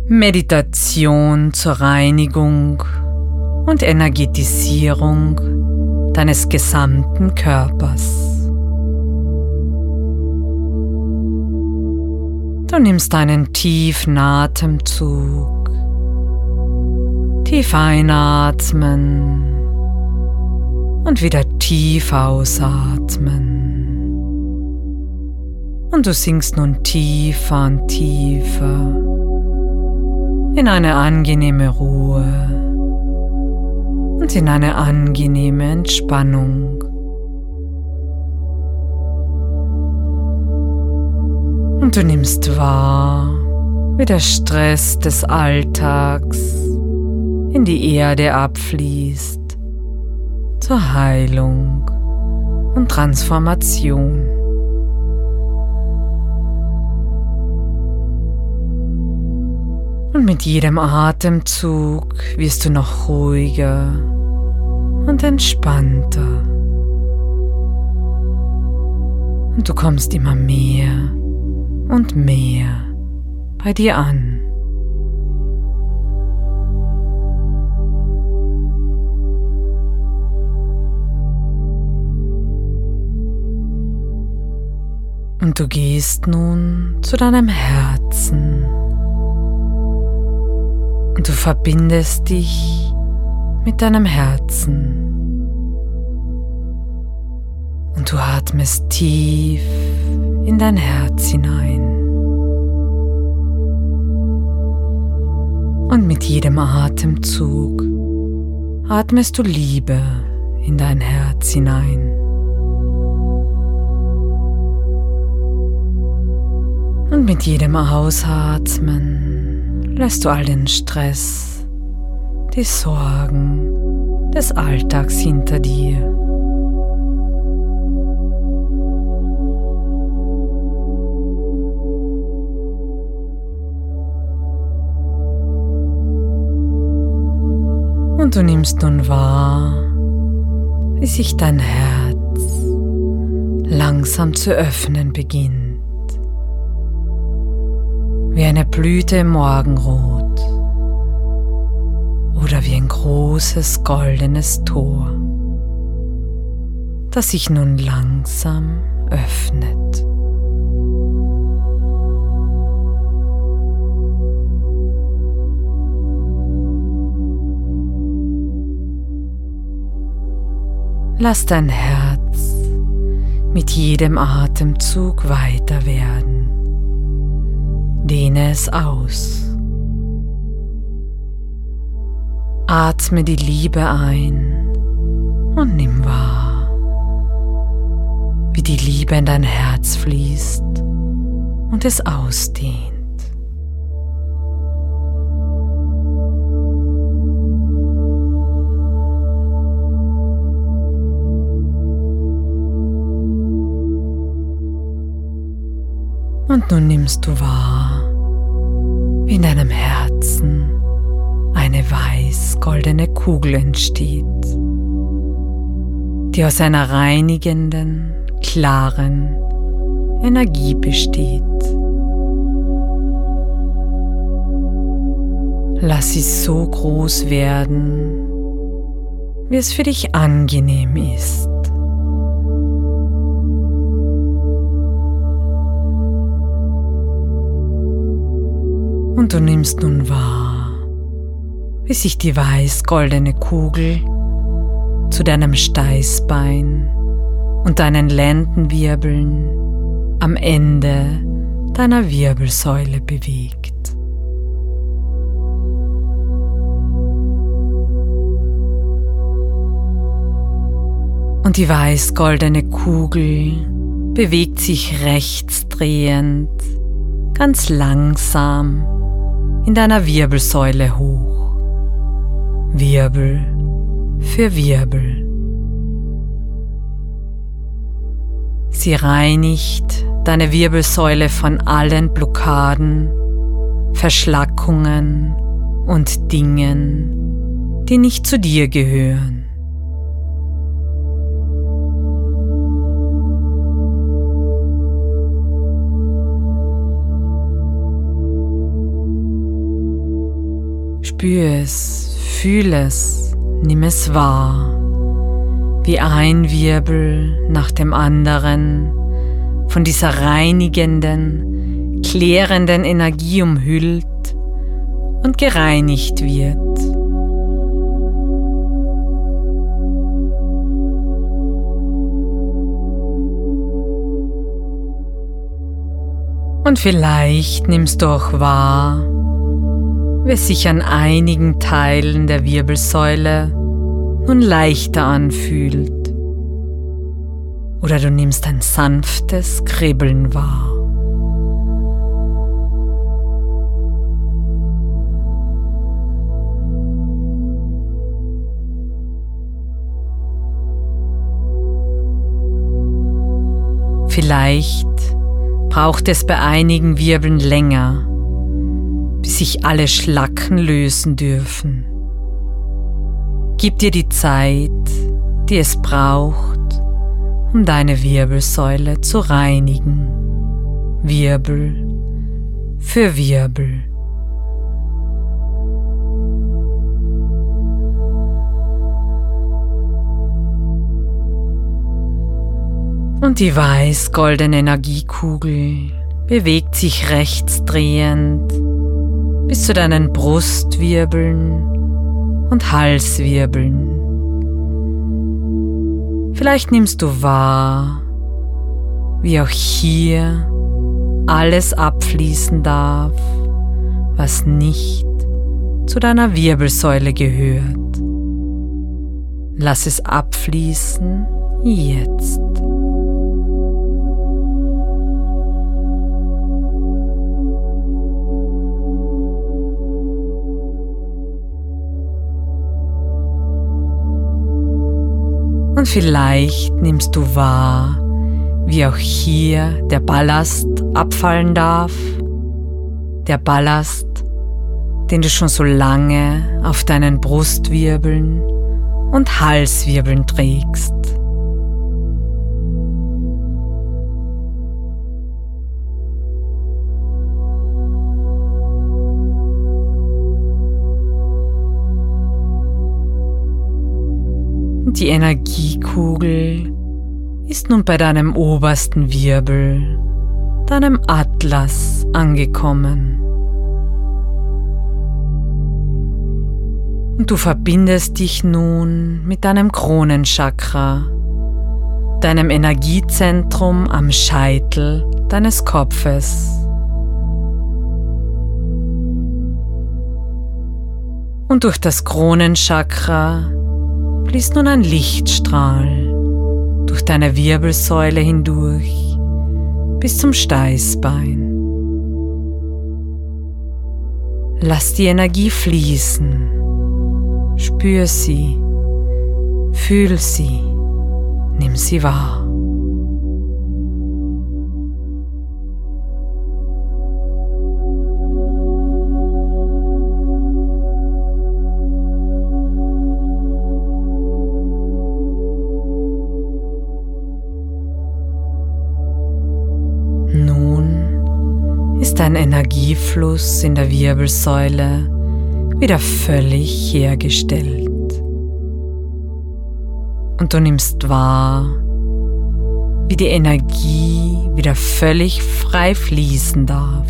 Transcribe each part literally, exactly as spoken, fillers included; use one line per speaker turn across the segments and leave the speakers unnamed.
Meditation zur Reinigung und Energetisierung deines gesamten Körpers. Du nimmst einen tiefen Atemzug, tief einatmen und wieder tief ausatmen. Und du sinkst nun tiefer und tiefer in eine angenehme Ruhe und in eine angenehme Entspannung. Und du nimmst wahr, wie der Stress des Alltags in die Erde abfließt, zur Heilung und Transformation. Und mit jedem Atemzug wirst du noch ruhiger und entspannter. Und du kommst immer mehr und mehr bei dir an. Und du gehst nun zu deinem Herzen. Und du verbindest dich mit deinem Herzen. Und du atmest tief in dein Herz hinein. Und mit jedem Atemzug atmest du Liebe in dein Herz hinein. Und mit jedem Ausatmen lässt du all den Stress, die Sorgen des Alltags hinter dir. Und du nimmst nun wahr, wie sich dein Herz langsam zu öffnen beginnt. Wie eine Blüte im Morgenrot oder wie ein großes goldenes Tor, das sich nun langsam öffnet. Lass dein Herz mit jedem Atemzug weiter werden. Dehne es aus. Atme die Liebe ein und nimm wahr, wie die Liebe in dein Herz fließt und es ausdehnt. Und nun nimmst du wahr, wie in deinem Herzen eine weiß-goldene Kugel entsteht, die aus einer reinigenden, klaren Energie besteht. Lass sie so groß werden, wie es für dich angenehm ist. Und du nimmst nun wahr, wie sich die weiß-goldene Kugel zu deinem Steißbein und deinen Lendenwirbeln am Ende deiner Wirbelsäule bewegt. Und die weiß-goldene Kugel bewegt sich rechtsdrehend, ganz langsam in deiner Wirbelsäule hoch, Wirbel für Wirbel. Sie reinigt deine Wirbelsäule von allen Blockaden, Verschlackungen und Dingen, die nicht zu dir gehören. Spür es, fühl es, nimm es wahr, wie ein Wirbel nach dem anderen von dieser reinigenden, klärenden Energie umhüllt und gereinigt wird. Und vielleicht nimmst du auch wahr, wie es sich an einigen Teilen der Wirbelsäule nun leichter anfühlt. Oder du nimmst ein sanftes Kribbeln wahr. Vielleicht braucht es bei einigen Wirbeln länger, bis sich alle Schlacken lösen dürfen. Gib dir die Zeit, die es braucht, um deine Wirbelsäule zu reinigen, Wirbel für Wirbel. Und die weiß-goldene Energiekugel bewegt sich rechtsdrehend bis zu deinen Brustwirbeln und Halswirbeln. Vielleicht nimmst du wahr, wie auch hier alles abfließen darf, was nicht zu deiner Wirbelsäule gehört. Lass es abfließen jetzt. Und vielleicht nimmst du wahr, wie auch hier der Ballast abfallen darf. Der Ballast, den du schon so lange auf deinen Brustwirbeln und Halswirbeln trägst. Die Energiekugel ist nun bei deinem obersten Wirbel, deinem Atlas, angekommen. Und du verbindest dich nun mit deinem Kronenchakra, deinem Energiezentrum am Scheitel deines Kopfes. Und durch das Kronenchakra fließt nun ein Lichtstrahl durch deine Wirbelsäule hindurch bis zum Steißbein. Lass die Energie fließen, spür sie, fühl sie, nimm sie wahr. Dein Energiefluss in der Wirbelsäule wieder völlig hergestellt. Und du nimmst wahr, wie die Energie wieder völlig frei fließen darf.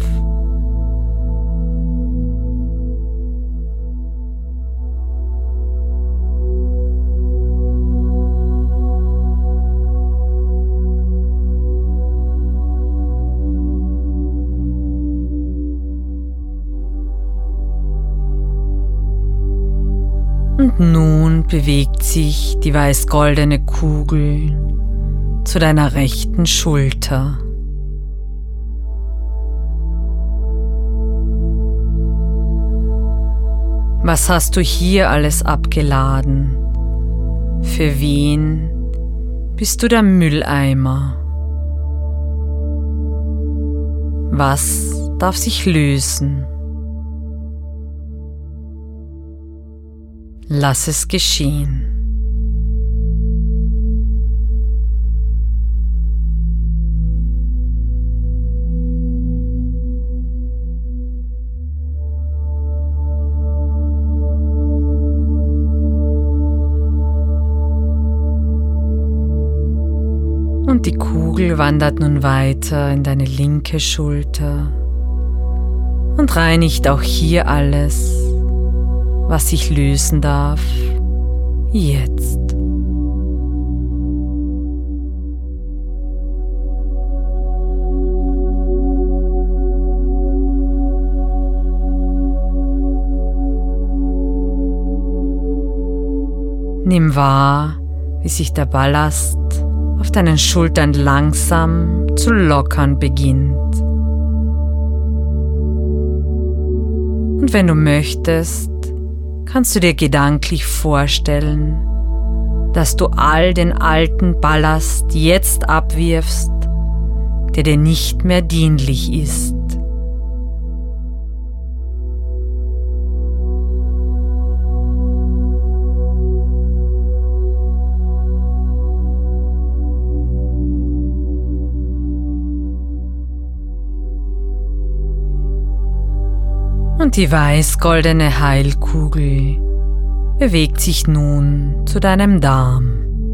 Und nun bewegt sich die weiß-goldene Kugel zu deiner rechten Schulter. Was hast du hier alles abgeladen? Für wen bist du der Mülleimer? Was darf sich lösen? Lass es geschehen. Und die Kugel wandert nun weiter in deine linke Schulter und reinigt auch hier alles, was sich lösen darf, jetzt. Nimm wahr, wie sich der Ballast auf deinen Schultern langsam zu lockern beginnt. Und wenn du möchtest, kannst du dir gedanklich vorstellen, dass du all den alten Ballast jetzt abwirfst, der dir nicht mehr dienlich ist. Und die weiß-goldene Heilkugel bewegt sich nun zu deinem Darm.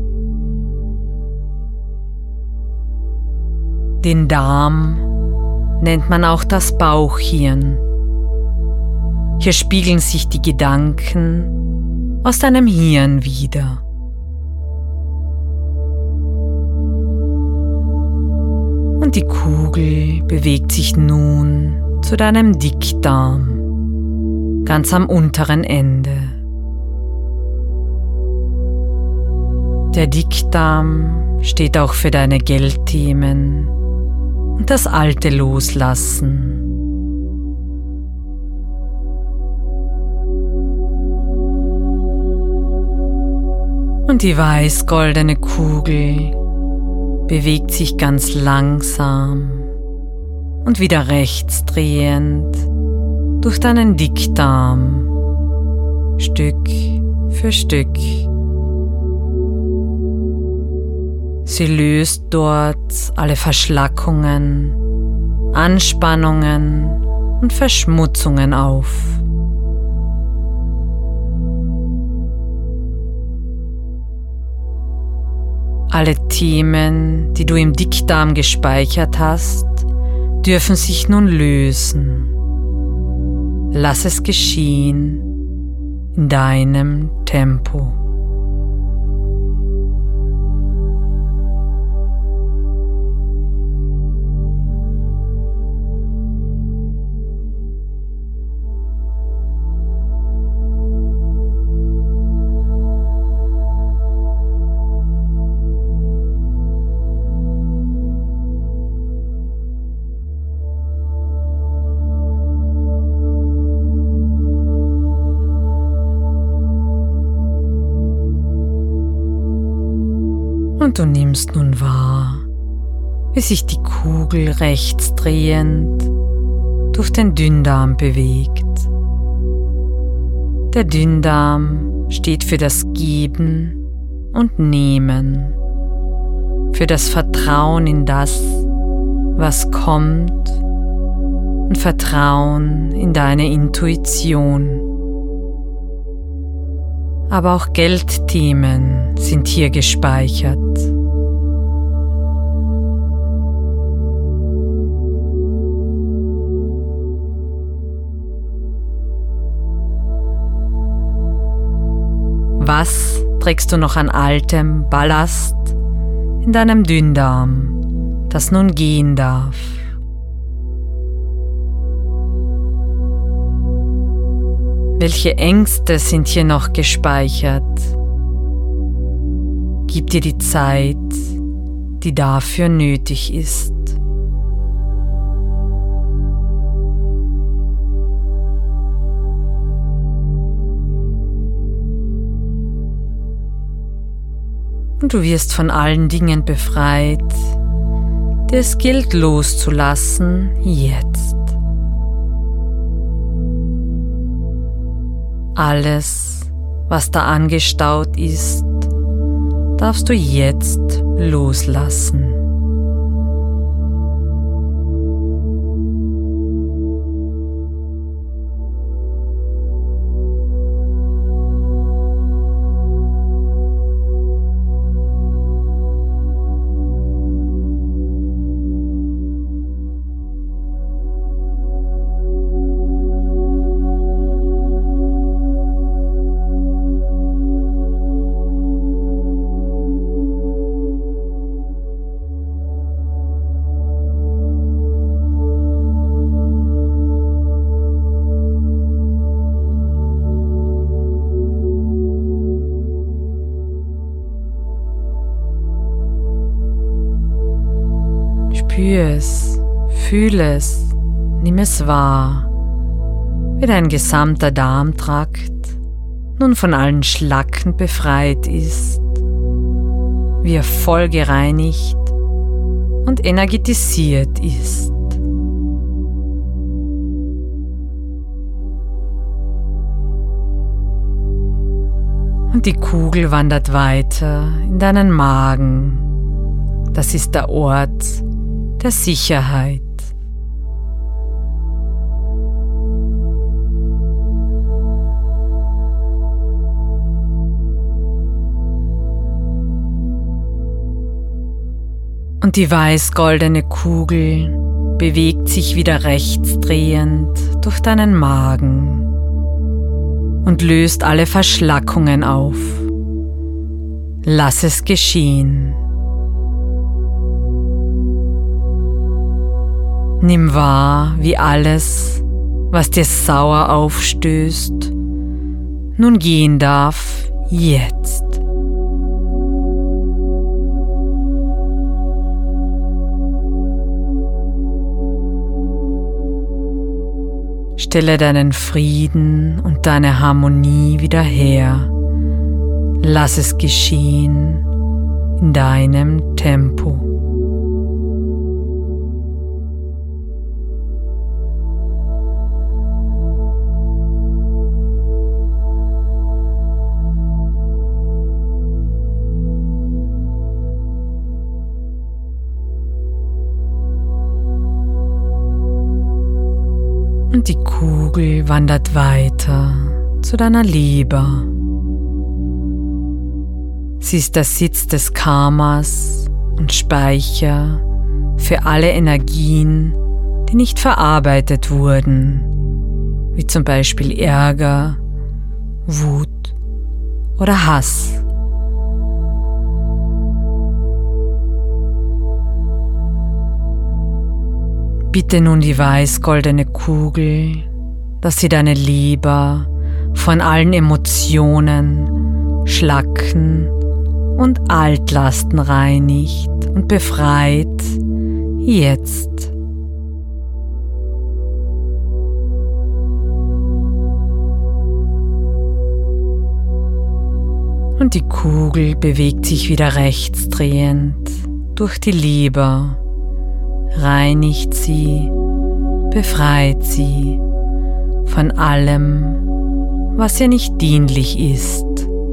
Den Darm nennt man auch das Bauchhirn. Hier spiegeln sich die Gedanken aus deinem Hirn wider. Und die Kugel bewegt sich nun zu deinem Dickdarm, ganz am unteren Ende. Der Dickdarm steht auch für deine Geldthemen und das Alte loslassen. Und die weiß-goldene Kugel bewegt sich ganz langsam und wieder rechts drehend durch deinen Dickdarm, Stück für Stück. Sie löst dort alle Verschlackungen, Anspannungen und Verschmutzungen auf. Alle Themen, die du im Dickdarm gespeichert hast, dürfen sich nun lösen. Lass es geschehen in deinem Tempo. Und du nimmst nun wahr, wie sich die Kugel rechts drehend durch den Dünndarm bewegt. Der Dünndarm steht für das Geben und Nehmen, für das Vertrauen in das, was kommt, und Vertrauen in deine Intuition. Aber auch Geldthemen sind hier gespeichert. Was trägst du noch an altem Ballast in deinem Dünndarm, das nun gehen darf? Welche Ängste sind hier noch gespeichert? Gib dir die Zeit, die dafür nötig ist. Und du wirst von allen Dingen befreit, die es gilt loszulassen jetzt. Alles, was da angestaut ist, darfst du jetzt loslassen. Spür es, fühle es, nimm es wahr, wie dein gesamter Darmtrakt nun von allen Schlacken befreit ist, wie er voll gereinigt und energetisiert ist. Und die Kugel wandert weiter in deinen Magen. Das ist der Ort der Sicherheit. Und die weiß-goldene Kugel bewegt sich wieder rechtsdrehend durch deinen Magen und löst alle Verschlackungen auf. Lass es geschehen. Nimm wahr, wie alles, was dir sauer aufstößt, nun gehen darf jetzt. Stelle deinen Frieden und deine Harmonie wieder her. Lass es geschehen in deinem Tempo. Und die Kugel wandert weiter zu deiner Leber. Sie ist der Sitz des Karmas und Speicher für alle Energien, die nicht verarbeitet wurden, wie zum Beispiel Ärger, Wut oder Hass. Bitte nun die weiß-goldene Kugel, dass sie deine Leber von allen Emotionen, Schlacken und Altlasten reinigt und befreit jetzt. Und die Kugel bewegt sich wieder rechtsdrehend durch die Leber, reinigt sie, befreit sie von allem, was ihr nicht dienlich ist.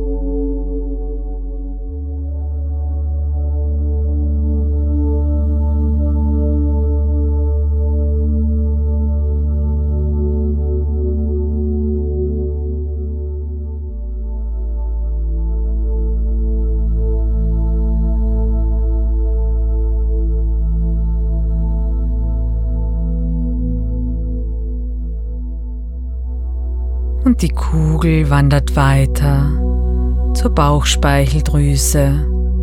Und die Kugel wandert weiter zur Bauchspeicheldrüse.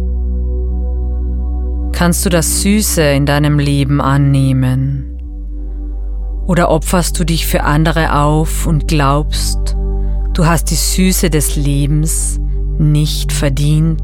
Kannst du das Süße in deinem Leben annehmen? Oder opferst du dich für andere auf und glaubst, du hast die Süße des Lebens nicht verdient?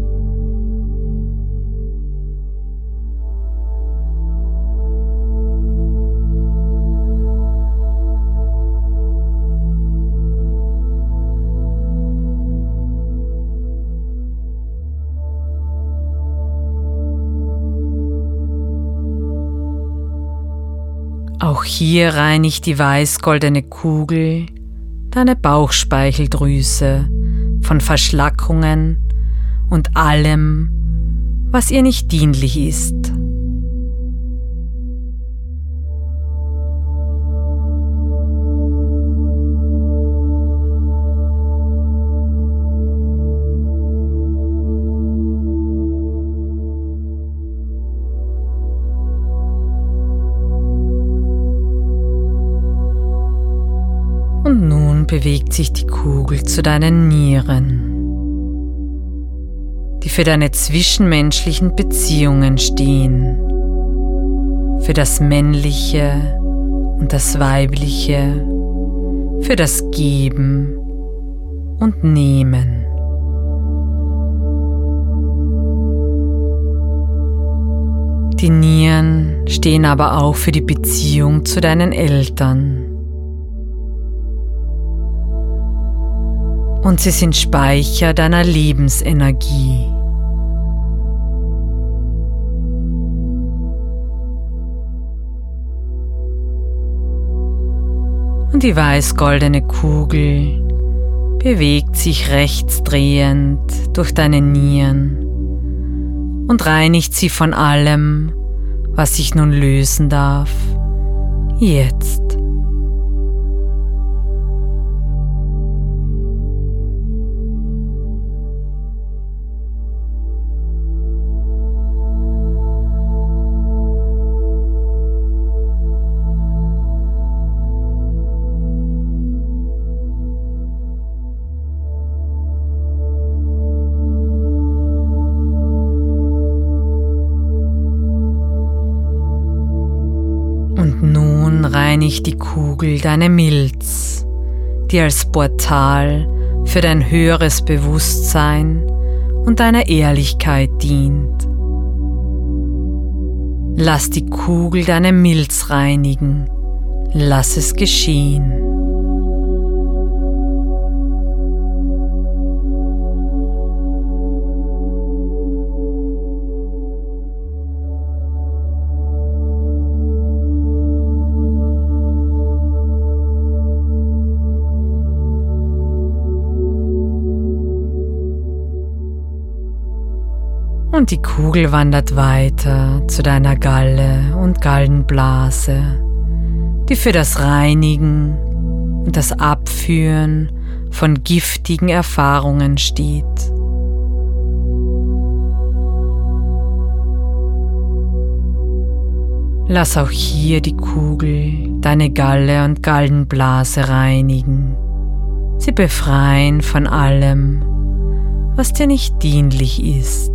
Auch hier reinigt die weiß-goldene Kugel deine Bauchspeicheldrüse von Verschlackungen und allem, was ihr nicht dienlich ist. Und nun bewegt sich die Kugel zu deinen Nieren, die für deine zwischenmenschlichen Beziehungen stehen, für das Männliche und das Weibliche, für das Geben und Nehmen. Die Nieren stehen aber auch für die Beziehung zu deinen Eltern. Und sie sind Speicher deiner Lebensenergie. Und die weiß-goldene Kugel bewegt sich rechtsdrehend durch deine Nieren und reinigt sie von allem, was sich nun lösen darf, jetzt. Und nun reinigt die Kugel deine Milz, die als Portal für dein höheres Bewusstsein und deine Ehrlichkeit dient. Lass die Kugel deine Milz reinigen, lass es geschehen. Und die Kugel wandert weiter zu deiner Galle und Gallenblase, die für das Reinigen und das Abführen von giftigen Erfahrungen steht. Lass auch hier die Kugel deine Galle und Gallenblase reinigen, sie befreien von allem, was dir nicht dienlich ist.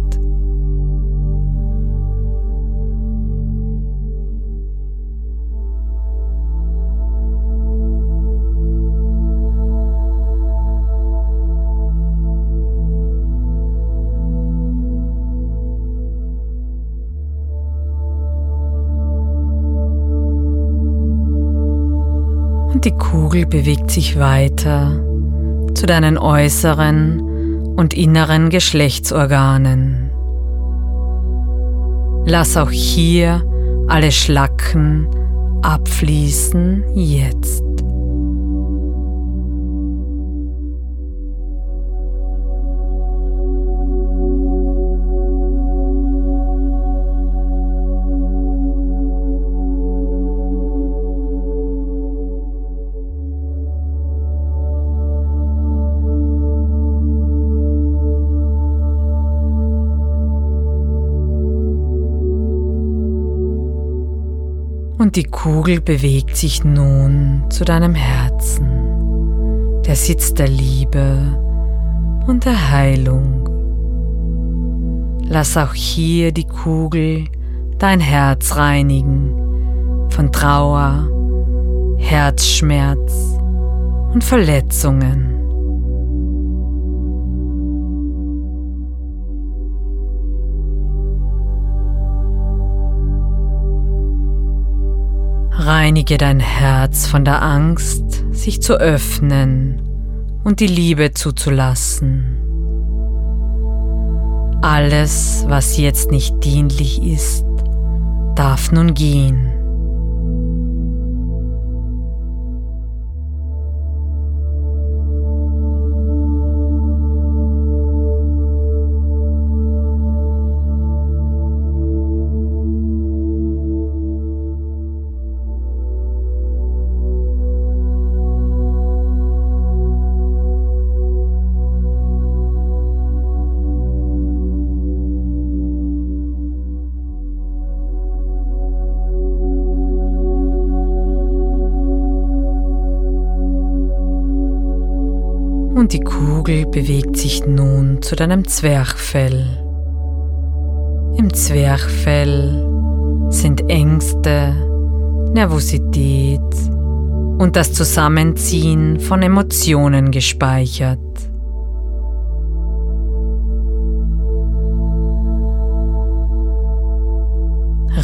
Und die Kugel bewegt sich weiter zu deinen äußeren und inneren Geschlechtsorganen. Lass auch hier alle Schlacken abfließen jetzt. Und die Kugel bewegt sich nun zu deinem Herzen, der Sitz der Liebe und der Heilung. Lass auch hier die Kugel dein Herz reinigen von Trauer, Herzschmerz und Verletzungen. Reinige dein Herz von der Angst, sich zu öffnen und die Liebe zuzulassen. Alles, was jetzt nicht dienlich ist, darf nun gehen. Und die Kugel bewegt sich nun zu deinem Zwerchfell. Im Zwerchfell sind Ängste, Nervosität und das Zusammenziehen von Emotionen gespeichert.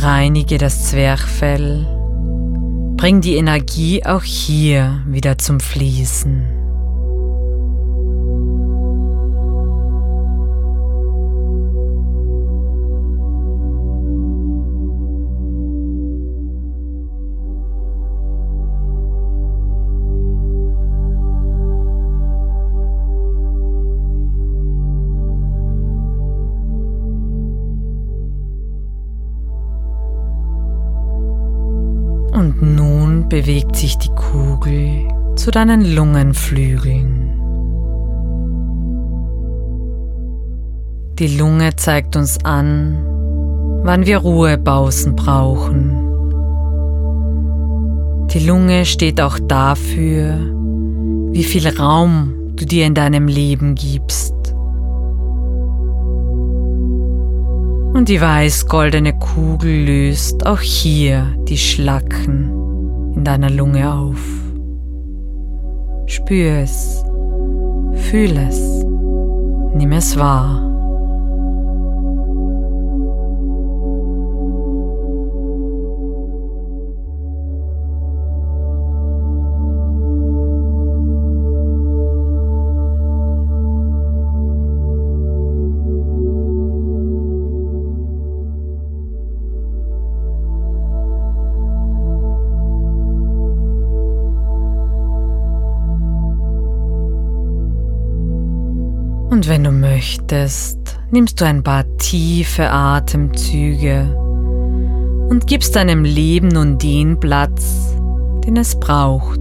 Reinige das Zwerchfell. Bring die Energie auch hier wieder zum Fließen. Und nun bewegt sich die Kugel zu deinen Lungenflügeln. Die Lunge zeigt uns an, wann wir Ruhepausen brauchen. Die Lunge steht auch dafür, wie viel Raum du dir in deinem Leben gibst. Und die weiß-goldene Kugel löst auch hier die Schlacken in deiner Lunge auf. Spür es, fühl es, nimm es wahr. Und wenn du möchtest, nimmst du ein paar tiefe Atemzüge und gibst deinem Leben nun den Platz, den es braucht.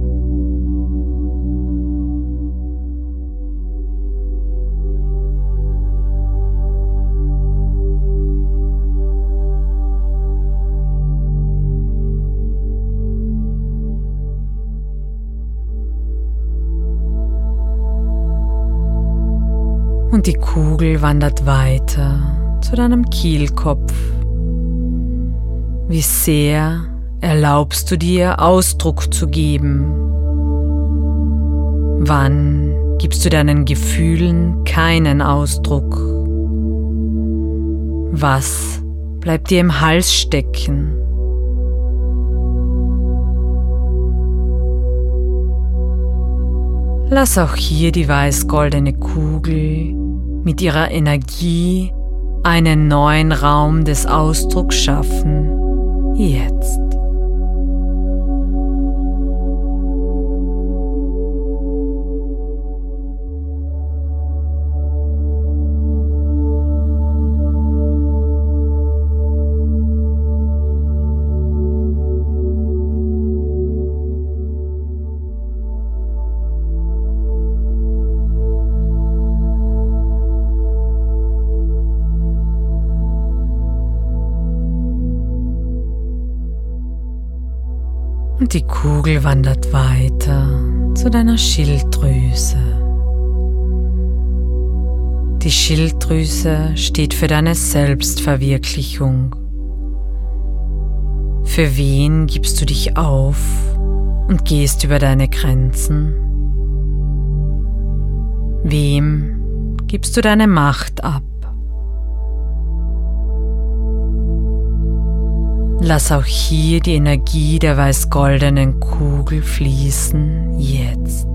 Und die Kugel wandert weiter zu deinem Kehlkopf. Wie sehr erlaubst du dir, Ausdruck zu geben? Wann gibst du deinen Gefühlen keinen Ausdruck? Was bleibt dir im Hals stecken? Lass auch hier die weiß-goldene Kugel mit ihrer Energie einen neuen Raum des Ausdrucks schaffen, jetzt. Und die Kugel wandert weiter zu deiner Schilddrüse. Die Schilddrüse steht für deine Selbstverwirklichung. Für wen gibst du dich auf und gehst über deine Grenzen? Wem gibst du deine Macht ab? Lass auch hier die Energie der weiß-goldenen Kugel fließen, jetzt.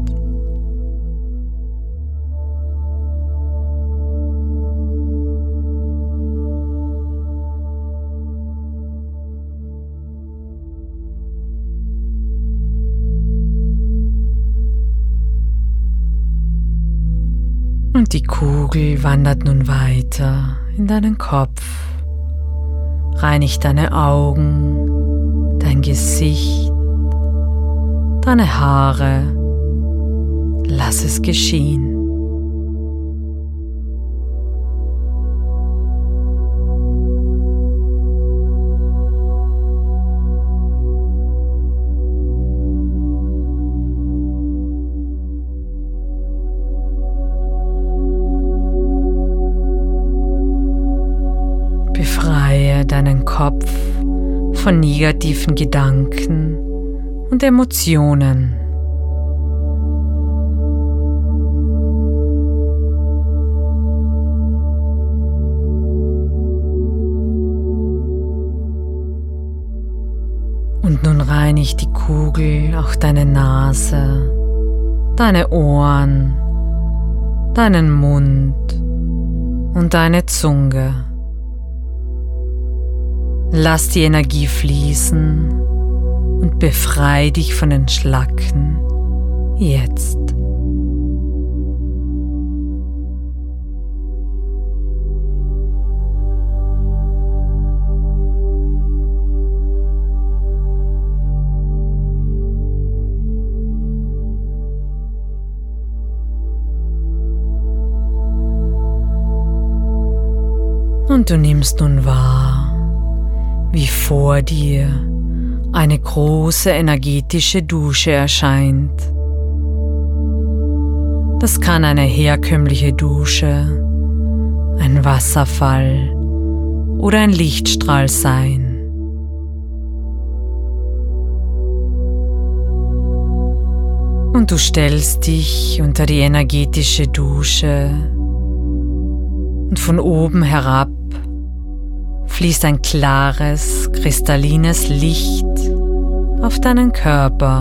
Und die Kugel wandert nun weiter in deinen Kopf. Reinig deine Augen, dein Gesicht, deine Haare. Lass es geschehen. Befreie deinen Kopf von negativen Gedanken und Emotionen. reinigt die Kugel auch deine Nase, deine Ohren, deinen Mund und deine Zunge. Lass die Energie fließen und befreie dich von den Schlacken jetzt. Und du nimmst nun wahr, wie vor dir eine große energetische Dusche erscheint. Das kann eine herkömmliche Dusche, ein Wasserfall oder ein Lichtstrahl sein. Und du stellst dich unter die energetische Dusche und von oben herab fließt ein klares, kristallines Licht auf deinen Körper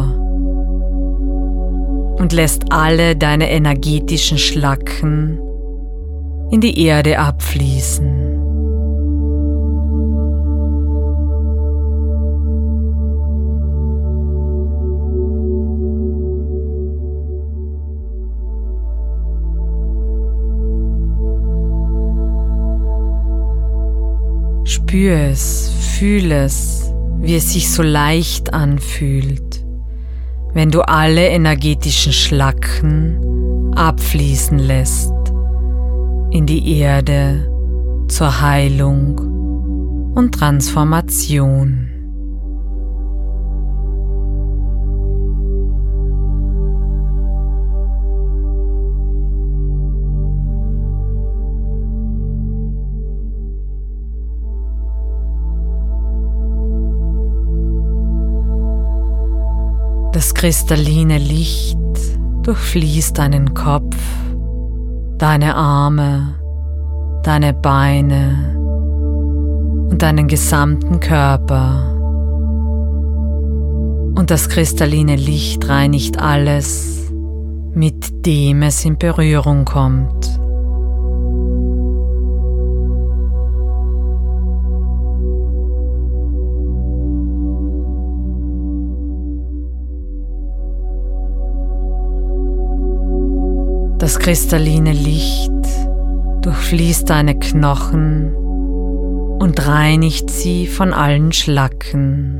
und lässt alle deine energetischen Schlacken in die Erde abfließen. Spür es, fühl es, wie es sich so leicht anfühlt, wenn du alle energetischen Schlacken abfließen lässt in die Erde zur Heilung und Transformation. Das kristalline Licht durchfließt deinen Kopf, deine Arme, deine Beine und deinen gesamten Körper. Und das kristalline Licht reinigt alles, mit dem es in Berührung kommt. Das kristalline Licht durchfließt deine Knochen und reinigt sie von allen Schlacken.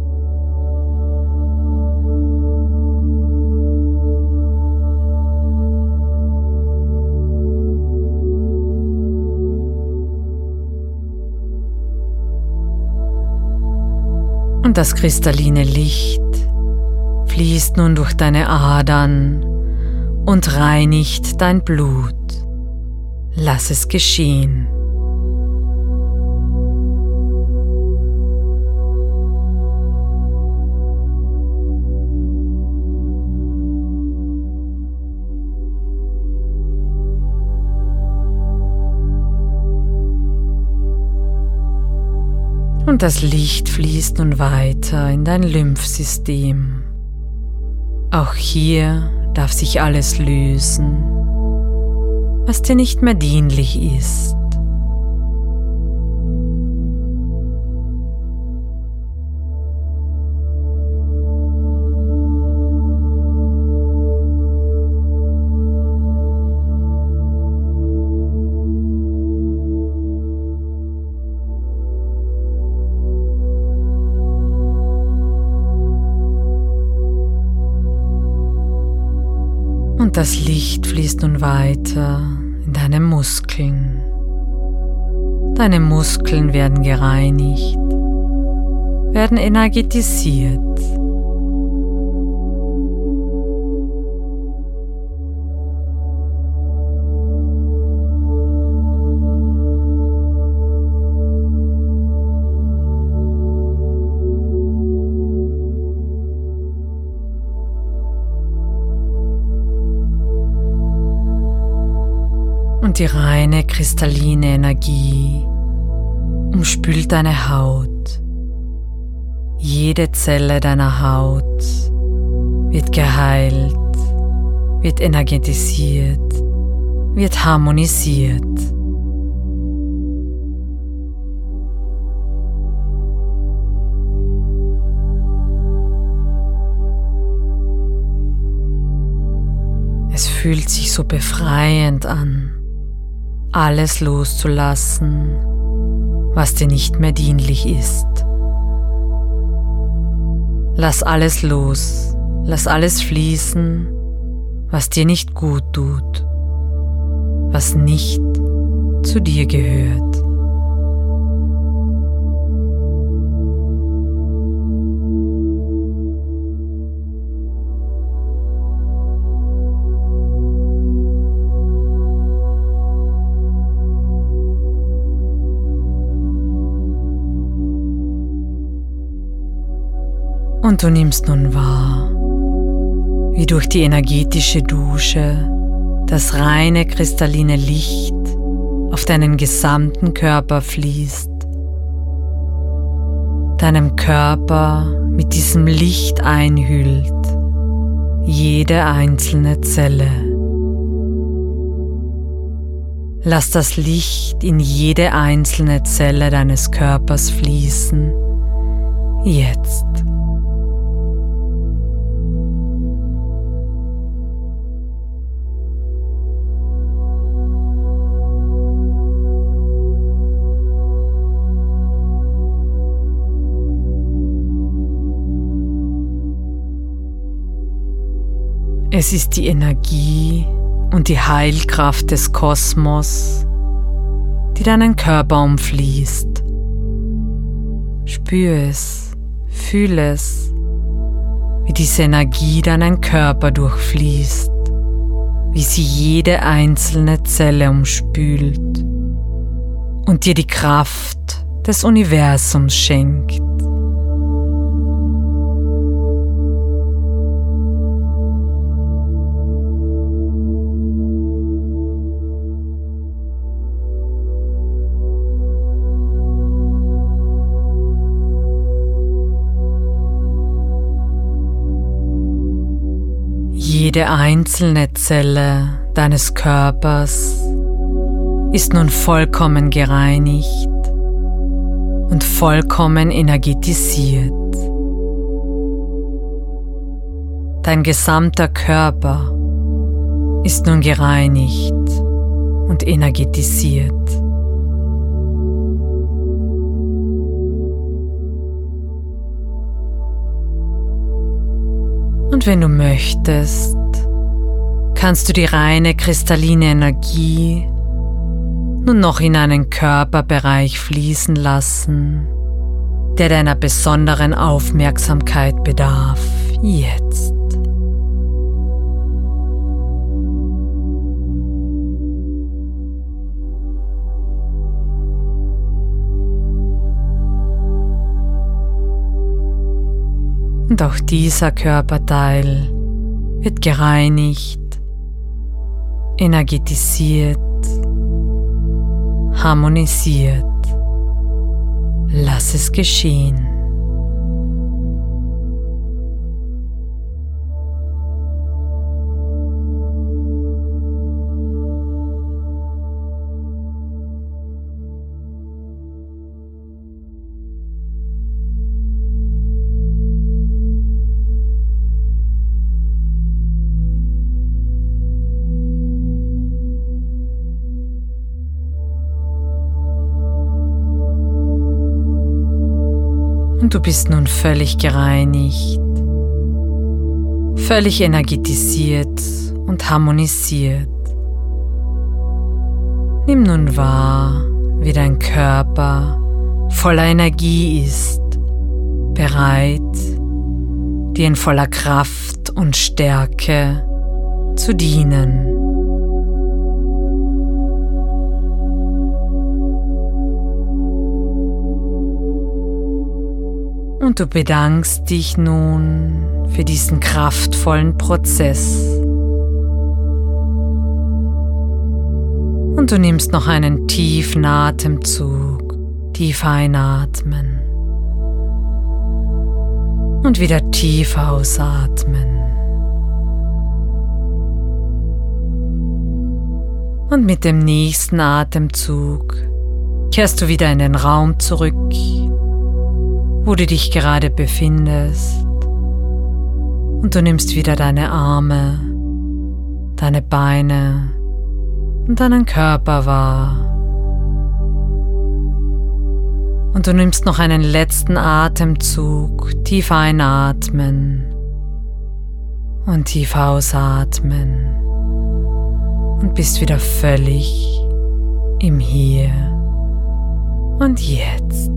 Und das kristalline Licht fließt nun durch deine Adern und reinigt dein Blut. Lass es geschehen. Und das Licht fließt nun weiter in dein Lymphsystem. Auch hier darf sich alles lösen, was dir nicht mehr dienlich ist. Und das Licht fließt nun weiter in deine Muskeln. Deine Muskeln werden gereinigt, werden energetisiert. Und die reine kristalline Energie umspült deine Haut, Jede Zelle deiner Haut wird geheilt, wird energetisiert, wird harmonisiert. Es fühlt sich so befreiend an, alles loszulassen, was dir nicht mehr dienlich ist. Lass alles los, lass alles fließen, was dir nicht gut tut, was nicht zu dir gehört. Und du nimmst nun wahr, wie durch die energetische Dusche das reine kristalline Licht auf deinen gesamten Körper fließt, deinem Körper mit diesem Licht einhüllt, jede einzelne Zelle. Lass das Licht in jede einzelne Zelle deines Körpers fließen, jetzt. Es ist die Energie und die Heilkraft des Kosmos, die deinen Körper umfließt. Spür es, fühl es, wie diese Energie deinen Körper durchfließt, wie sie jede einzelne Zelle umspült und dir die Kraft des Universums schenkt. Jede einzelne Zelle deines Körpers ist nun vollkommen gereinigt und vollkommen energetisiert. Dein gesamter Körper ist nun gereinigt und energetisiert. Und wenn du möchtest, kannst du die reine kristalline Energie nun noch in einen Körperbereich fließen lassen, der deiner besonderen Aufmerksamkeit bedarf, jetzt. Und auch dieser Körperteil wird gereinigt, energetisiert, harmonisiert. Lass es geschehen. Und du bist nun völlig gereinigt, völlig energetisiert und harmonisiert. Nimm nun wahr, wie dein Körper voller Energie ist, bereit, dir in voller Kraft und Stärke zu dienen. Und du bedankst dich nun für diesen kraftvollen Prozess. Und du nimmst noch einen tiefen Atemzug, tief einatmen Und wieder tief ausatmen. Und mit dem nächsten Atemzug kehrst du wieder in den Raum zurück, wo du dich gerade befindest. Und du nimmst wieder deine Arme, deine Beine und deinen Körper wahr. Und du nimmst noch einen letzten Atemzug, tief einatmen und tief ausatmen und bist wieder völlig im Hier und Jetzt.